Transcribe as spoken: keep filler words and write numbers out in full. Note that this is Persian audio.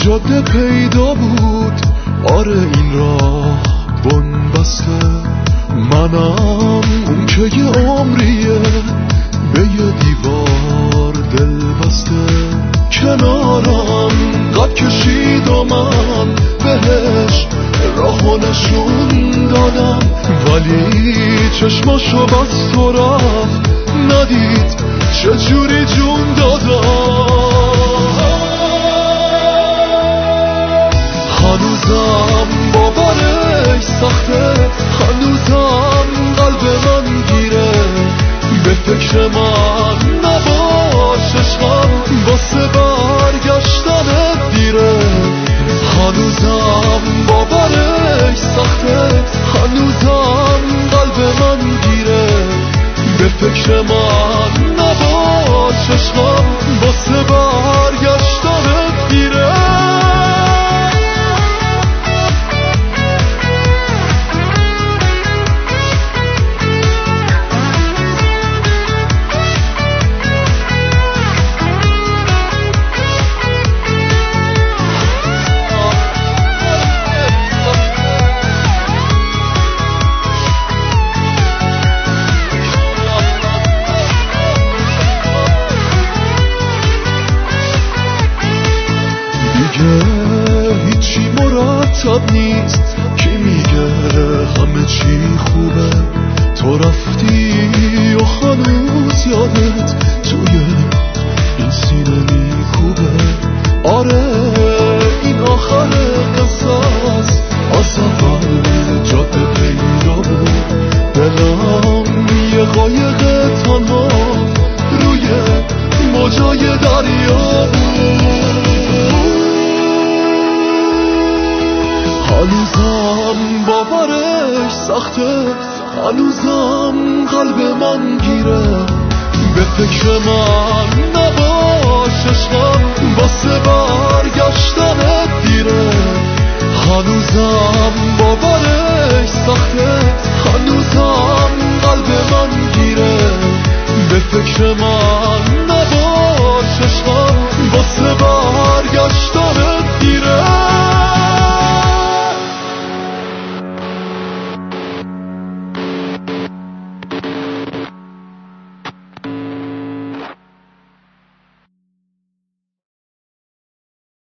جاده پیدا بود، آره این راه بنبسته. منم اون که یه عمریه به یه دیوار دل بسته. کنارم قد کشید و من بهش راهو نشون دادم، ولی چشماشو بست و رفت، ندید چجوری جون دادم. هنوزم باورش سخته، هنوزم قلب من گیره. به فکر من نباش عشقم، واسه برگشتنت دیره. هنوزم باورش سخته، هنوزم قلب من گیره. به فکر من نباش عشقم، واسه برگشتنت دیره. هیچی مرتب نیست، کی میگه همه چی خوبه. تو رفتی و هنوز یادت توی این سینه میکوبه. آره این آخر قصص، از اول جاده پیدا بود. دلم یه قایق تنها روی موجای دریا بود. هنوزم باورش سخته، هنوزم قلب من گیره. به فکر من نباش عشقم، واسه برگشتنت دیره. هنوزم باورش سخته، هنوزم قلب من گیره. به فکر من نباش عشقم، واسه برگشتنت